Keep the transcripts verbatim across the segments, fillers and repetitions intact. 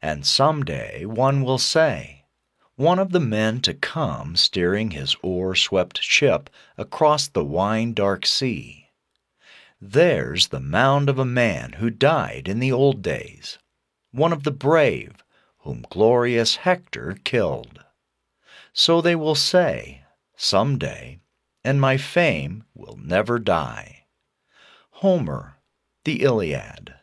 And someday one will say, one of the men to come steering his oar-swept ship across the wine-dark sea. There's the mound of a man who died in the old days, one of the brave whom glorious Hector killed. So they will say, someday, and my fame will never die. Homer, the Iliad.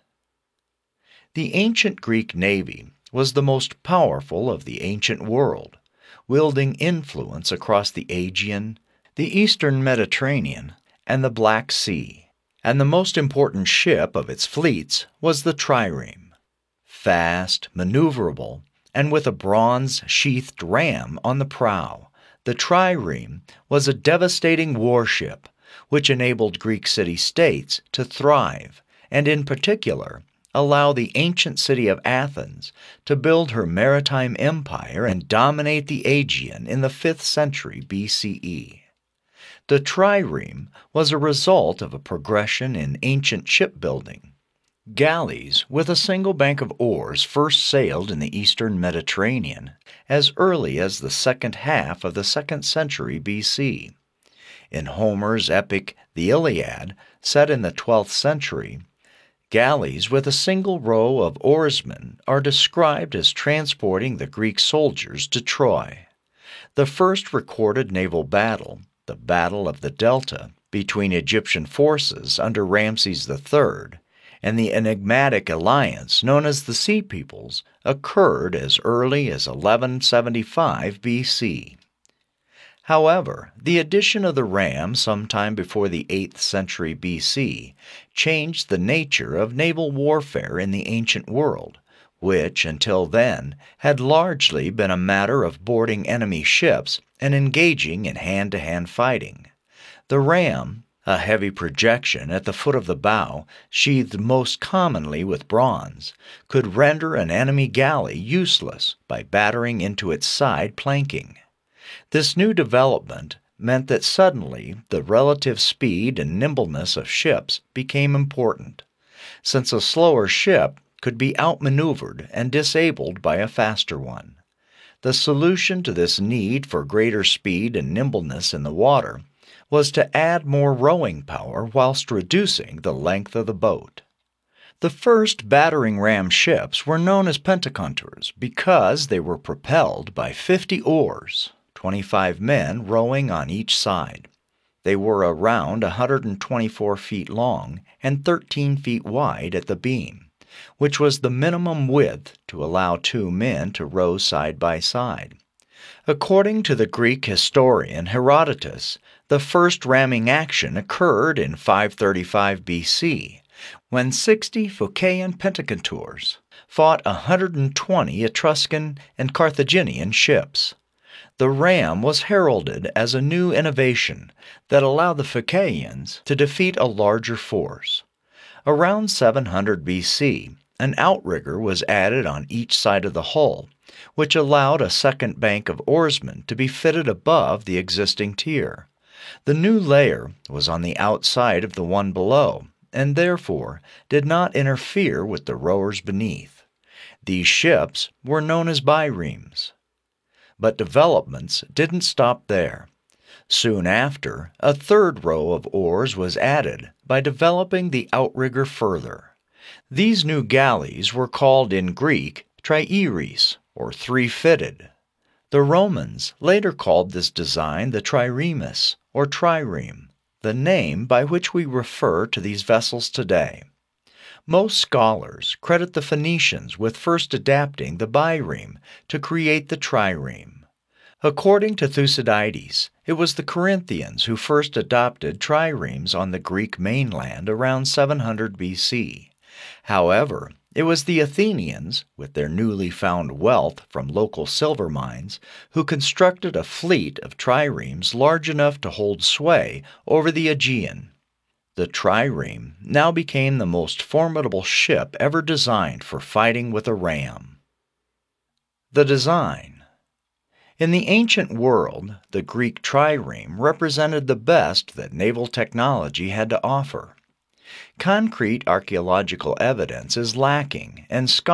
The ancient Greek navy was the most powerful of the ancient world, wielding influence across the Aegean, the eastern Mediterranean, and the Black Sea, and the most important ship of its fleets was the trireme. Fast, maneuverable, and with a bronze-sheathed ram on the prow, the trireme was a devastating warship which enabled Greek city-states to thrive, and in particular, allow the ancient city of Athens to build her maritime empire and dominate the Aegean in the fifth century B C E. The trireme was a result of a progression in ancient shipbuilding. Galleys with a single bank of oars first sailed in the eastern Mediterranean as early as the second half of the second century B C. In Homer's epic The Iliad, set in the twelfth century, galleys with a single row of oarsmen are described as transporting the Greek soldiers to Troy. The first recorded naval battle, the Battle of the Delta, between Egyptian forces under Ramses the Third and the enigmatic alliance known as the Sea Peoples, occurred as early as eleven seventy-five B C. However, the addition of the ram sometime before the eighth century B C changed the nature of naval warfare in the ancient world, which until then had largely been a matter of boarding enemy ships and engaging in hand-to-hand fighting. The ram, a heavy projection at the foot of the bow, sheathed most commonly with bronze, could render an enemy galley useless by battering into its side planking. This new development meant that suddenly the relative speed and nimbleness of ships became important, since a slower ship could be outmaneuvered and disabled by a faster one. The solution to this need for greater speed and nimbleness in the water was to add more rowing power whilst reducing the length of the boat. The first battering ram ships were known as pentaconters because they were propelled by fifty oars, twenty-five men rowing on each side. They were around one hundred twenty-four feet long and thirteen feet wide at the beam, which was the minimum width to allow two men to row side by side. According to the Greek historian Herodotus, the first ramming action occurred in five thirty-five B C, when sixty Phocian pentaconters fought one hundred twenty Etruscan and Carthaginian ships. The ram was heralded as a new innovation that allowed the Phocians to defeat a larger force. Around seven hundred B C, an outrigger was added on each side of the hull, which allowed a second bank of oarsmen to be fitted above the existing tier. The new layer was on the outside of the one below, and therefore did not interfere with the rowers beneath. These ships were known as biremes. But developments didn't stop there. Soon after, a third row of oars was added by developing the outrigger further. These new galleys were called in Greek triaeres, or three-fitted. The Romans later called this design the triremes, or trireme, the name by which we refer to these vessels today. Most scholars credit the Phoenicians with first adapting the bireme to create the trireme. According to Thucydides, it was the Corinthians who first adopted triremes on the Greek mainland around seven hundred B C. However, it was the Athenians, with their newly found wealth from local silver mines, who constructed a fleet of triremes large enough to hold sway over the Aegean. The trireme now became the most formidable ship ever designed for fighting with a ram. The design. In the ancient world, the Greek trireme represented the best that naval technology had to offer. Concrete archaeological evidence is lacking, and scholars